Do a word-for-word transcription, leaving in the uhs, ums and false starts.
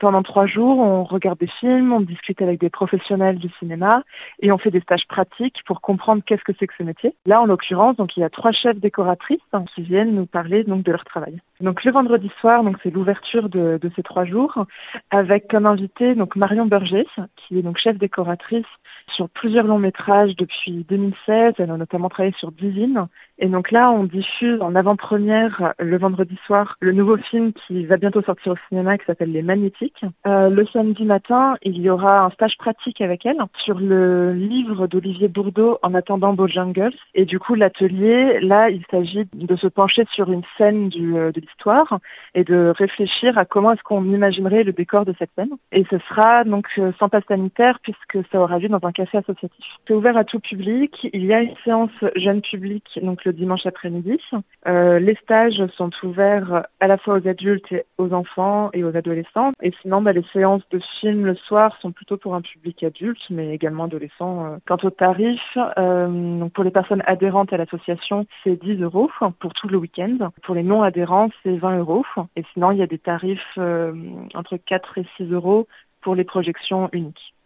Pendant trois jours, on regarde des films, on discute avec des professionnels du cinéma et on fait des stages pratiques pour comprendre qu'est-ce que c'est que ce métier. Là, en l'occurrence, donc il y a trois chefs décoratrices qui viennent nous parler donc de leur travail. Donc le vendredi soir, donc c'est l'ouverture de, de ces trois jours, avec comme invité donc Marion Berger, qui est donc chef décoratrice sur plusieurs longs métrages depuis deux mille seize. Elle a notamment travaillé sur Divine. Et donc là, on diffuse en avant-première le vendredi soir le nouveau film qui va bientôt sortir au cinéma qui s'appelle Les Magnétiques. Euh, le samedi matin, il y aura un stage pratique avec elle sur le livre d'Olivier Bourdeau En attendant Bojangles. Et du coup, l'atelier, là, il s'agit de se pencher sur une scène du, de l'histoire et de réfléchir à comment est-ce qu'on imaginerait le décor de cette scène. Et ce sera donc sans passe sanitaire puisque ça aura lieu dans un café associatif. C'est ouvert à tout public. Il y a une séance jeune public donc le dimanche après-midi. Euh, les stages sont ouverts à la fois aux adultes et aux enfants et aux adolescents. Et sinon, bah, les séances de films le soir sont plutôt pour un public adulte, mais également adolescent. Quant au tarif, euh, donc pour les personnes adhérentes à l'association, c'est dix euros pour tout le week-end. Pour les non-adhérents, c'est vingt euros. Et sinon, il y a des tarifs euh, entre quatre et six euros pour les projections uniques.